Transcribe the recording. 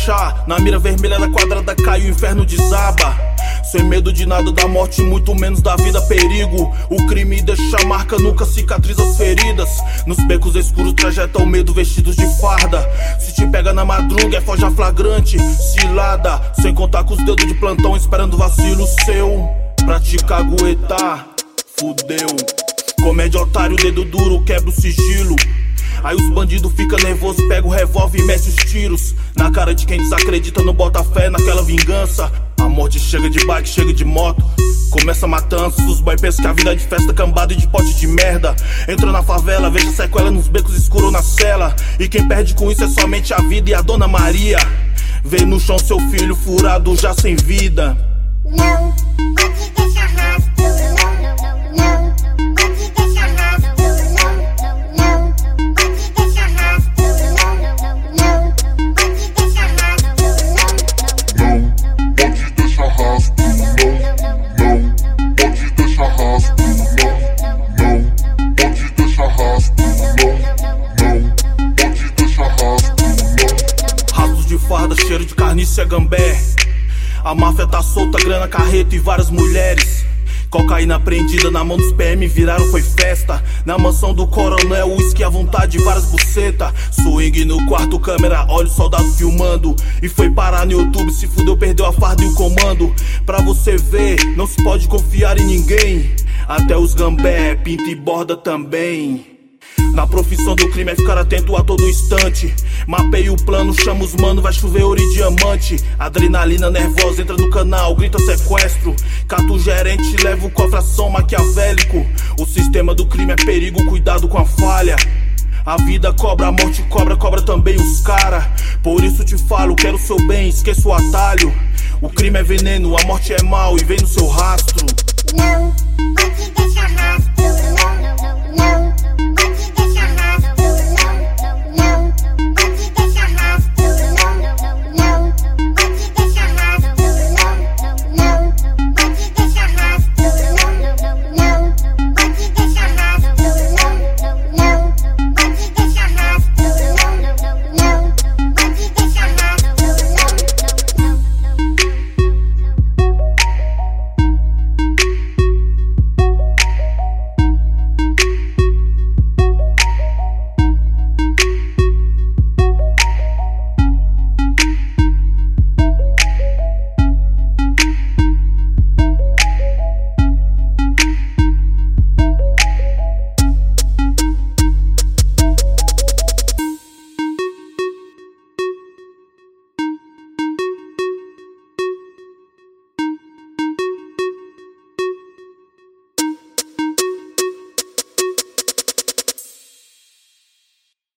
fechar. Na mira vermelha da quadrada cai, o inferno desaba. Sem medo de nada da morte, muito menos da vida, perigo. O crime deixa marca, nunca cicatriza as feridas. Nos becos escuros trajeta o medo vestidos de farda. Se te pega na madruga é forja flagrante, cilada. Sem contar com os dedos de plantão esperando vacilo seu pra te caguetar, fudeu. Comédia otário, dedo duro, quebra o sigilo. Aí os bandidos ficam nervosos, pega o revólver e mete os tiros na cara de quem desacredita, não bota fé naquela vingança. A morte chega de bike, chega de moto, começa matança. Os boy pensam que a vida é de festa, cambada e de pote de merda. Entra na favela, veja sequela nos becos escuros na cela. E quem perde com isso é somente a vida e a Dona Maria. Vê no chão seu filho furado já sem vida. Não pode deixar rastro, não pode deixar rastro, não pode deixar rastro, não pode deixar rastro, não pode deixar rastro, não pode deixar rastro, não pode deixar rastro, não pode deixar rastro, Rastros de farda, cheiro de carniça e gambé. A máfia tá solta, grana, carreta e várias mulheres. Cocaína prendida na mão dos PM, viraram foi festa. Na mansão do coronel, uísque à vontade, várias buceta. Swing no quarto, câmera, olha o soldado filmando. E foi parar no YouTube, se fudeu, perdeu a farda e o comando. Pra você ver, não se pode confiar em ninguém. Até os gambé, pinta e borda também. Na profissão do crime é ficar atento a todo instante. Mapeia o plano, chama os mano, vai chover ouro e diamante. Adrenalina nervosa, entra no canal, grita sequestro. Cata o gerente, leva o cofre, ação maquiavélico. O sistema do crime é perigo, cuidado com a falha. A vida cobra, a morte cobra, cobra também os cara. Por isso te falo, quero seu bem, esqueça o atalho. O crime é veneno, a morte é mal e vem no seu rastro. não pode